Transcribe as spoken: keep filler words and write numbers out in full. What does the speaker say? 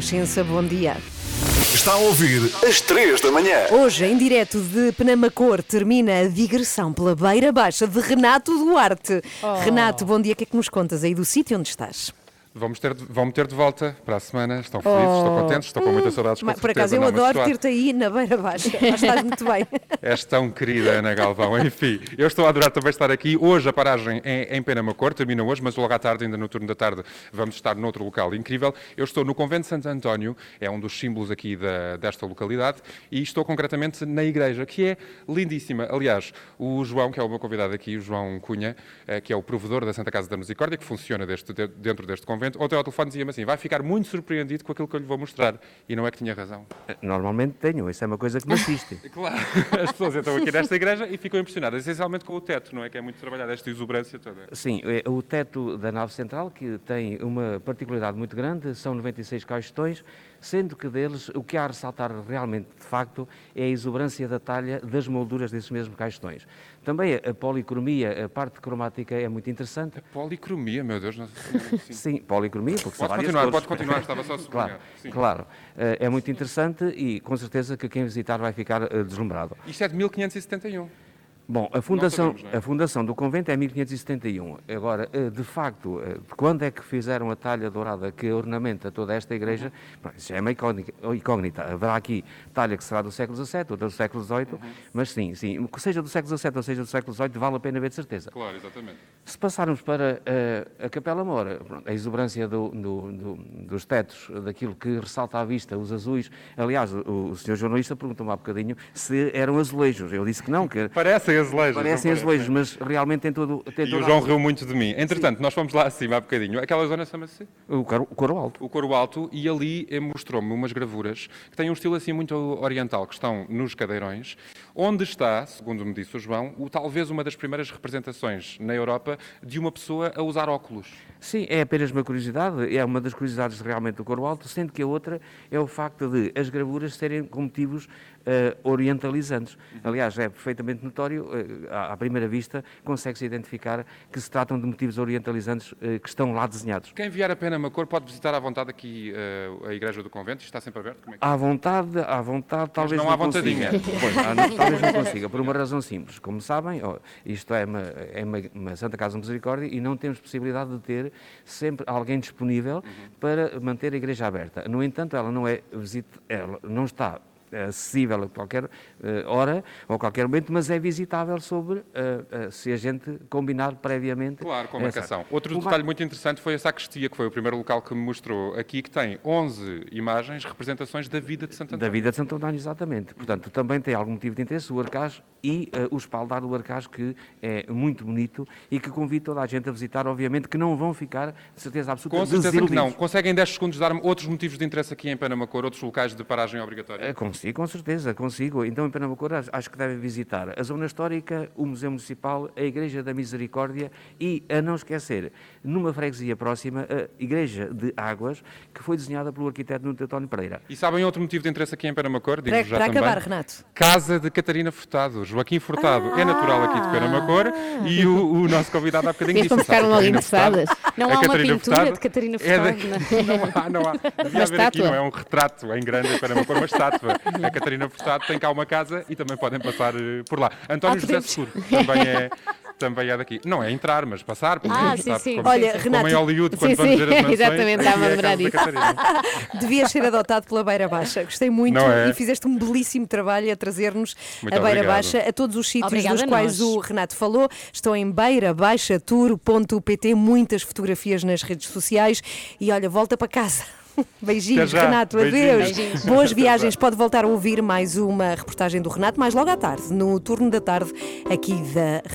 Renascença, bom dia. Está a ouvir às três da manhã. Hoje, em direto de Penamacor, termina a digressão pela Beira Baixa de Renato Duarte. Oh. Renato, bom dia, o que é que nos contas aí do sítio onde estás? Vamos ter, vão-me ter de volta para a semana. Estão felizes, oh. estão contentes, estão com muitas saudades. Com Por certeza. Acaso, eu não, adoro ter-te aí na Beira Baixa. Estás muito bem. És tão querida, Ana Galvão. Enfim, eu estou a adorar também estar aqui. Hoje a paragem é em Penamacor, termina hoje, mas logo à tarde, ainda no turno da tarde, vamos estar noutro local incrível. Eu estou no Convento de Santo António, é um dos símbolos aqui da, desta localidade, e estou concretamente na igreja, que é lindíssima. Aliás, o João, que é o meu convidado aqui, o João Cunha, que é o provedor da Santa Casa da Misericórdia, que funciona deste, dentro deste convento, ontem ao telefone dizia-me assim, vai ficar muito surpreendido com aquilo que eu lhe vou mostrar. E não é que tinha razão. Normalmente tenho, isso é uma coisa que me assiste. Claro, as pessoas entram aqui nesta igreja e ficam impressionadas, essencialmente com o teto, não é? Que é muito trabalhado, esta exuberância toda. Sim, o teto da nave central, que tem uma particularidade muito grande, são noventa e seis caixões, sendo que deles, o que há a ressaltar realmente, de facto, é a exuberância da talha das molduras desses mesmos caixões. Também a policromia, a parte cromática é muito interessante. A policromia, meu Deus. Não sei. Sim, policromia, porque são várias continuar, cores. Pode continuar, estava só a sublinhar. Claro, Sim. claro, é muito interessante e com certeza que quem visitar vai ficar deslumbrado. Isto é de mil quinhentos e setenta e um. Bom, a fundação, sabemos, é? a fundação do convento é mil quinhentos e setenta e um. Agora, de facto, quando é que fizeram a talha dourada que ornamenta toda esta igreja, uhum. isso é uma incógnita. Haverá aqui talha que será do século dezassete, outra do século dezoito, uhum. mas sim, sim, seja do século dezassete ou seja do século dezoito, vale a pena ver de certeza. Claro, exatamente. Se passarmos para a, a Capela Mora, a exuberância do, do, do, dos tetos, daquilo que ressalta à vista, os azuis. Aliás, o, o senhor jornalista perguntou-me há bocadinho se eram azulejos. Eu disse que não, que... Parecem azulejos. Parecem azulejos, mas realmente tem todo... Tem e o João riu muito de mim. Entretanto, Sim. nós fomos lá acima há bocadinho. Aquela zona chama-se? O Coro Alto. O Coro Alto, e ali mostrou-me umas gravuras que têm um estilo assim muito oriental, que estão nos cadeirões, onde está, segundo me disse o João, o, talvez uma das primeiras representações na Europa de uma pessoa a usar óculos. Sim, é apenas uma curiosidade, é uma das curiosidades realmente do Coro Alto, sendo que a outra é o facto de as gravuras serem com motivos uh, orientalizantes. Aliás, é perfeitamente notório, uh, à, à primeira vista, consegue-se identificar que se tratam de motivos orientalizantes uh, que estão lá desenhados. Quem vier a Penamacor pode visitar à vontade aqui uh, a igreja do convento, está sempre aberto? Como é que é? À vontade, à vontade, talvez não, não há vontadinha. Pois, não, talvez não consiga, por uma razão simples. Como sabem, oh, isto é, uma, é uma, uma Santa Casa de Misericórdia e não temos possibilidade de ter sempre alguém disponível uhum. para manter a igreja aberta. No entanto, ela não é visita, ela não está acessível a qualquer uh, hora ou a qualquer momento, mas é visitável sobre, uh, uh, se a gente combinar previamente. Claro, com a marcação. Outro o detalhe mar... muito interessante foi a sacristia, que foi o primeiro local que me mostrou aqui, que tem onze imagens, representações da vida de Santo António. Da vida de Santo António, exatamente. Portanto, também tem algum motivo de interesse o arcaz e uh, o espaldar do arcaz, que é muito bonito e que convido toda a gente a visitar, obviamente, que não vão ficar, de certeza absoluta, com certeza que não. Conseguem em dez segundos dar-me outros motivos de interesse aqui em Penamacor, outros locais de paragem obrigatória? Uh, Consigo, com certeza, consigo. Então, em Penamacor, acho que devem visitar a Zona Histórica, o Museu Municipal, a Igreja da Misericórdia e, a não esquecer, numa freguesia próxima, a Igreja de Águas, que foi desenhada pelo arquiteto Nuno António Pereira. E sabem outro motivo de interesse aqui em Penamacor? Para, já para também. acabar, Renato. Casa de Catarina Furtado. Joaquim Furtado ah, é natural aqui de Penamacor ah, e o, o nosso convidado há bocadinho disse... ficaram logo interessadas. Não há uma pintura Furtado, de Catarina Furtado? É de... não há, não há. Devia haver aqui, não é um retrato em grande em Penamacor, uma estátua. A Catarina Furtado tem cá uma casa e também podem passar uh, por lá. António ah, José Seguro também é, também é daqui. Não é entrar, mas passar. Ah, sim, sim. Como, Olha, como Renato, em Hollywood, quando sim, vamos sim, ver as mansões. Exatamente, estava a lembrar disso. Devias ser adotado pela Beira Baixa. Gostei muito é? e fizeste um belíssimo trabalho a trazer-nos muito a Beira obrigado. Baixa, a todos os sítios Obrigada dos quais o Renato falou. Estão em beira baixa tour ponto pt, muitas fotografias nas redes sociais e olha, volta para casa. Beijinhos, Renato, Beijinhos. adeus. Beijinhos. Boas viagens. Pode voltar a ouvir mais uma reportagem do Renato mais logo à tarde, no turno da tarde, aqui da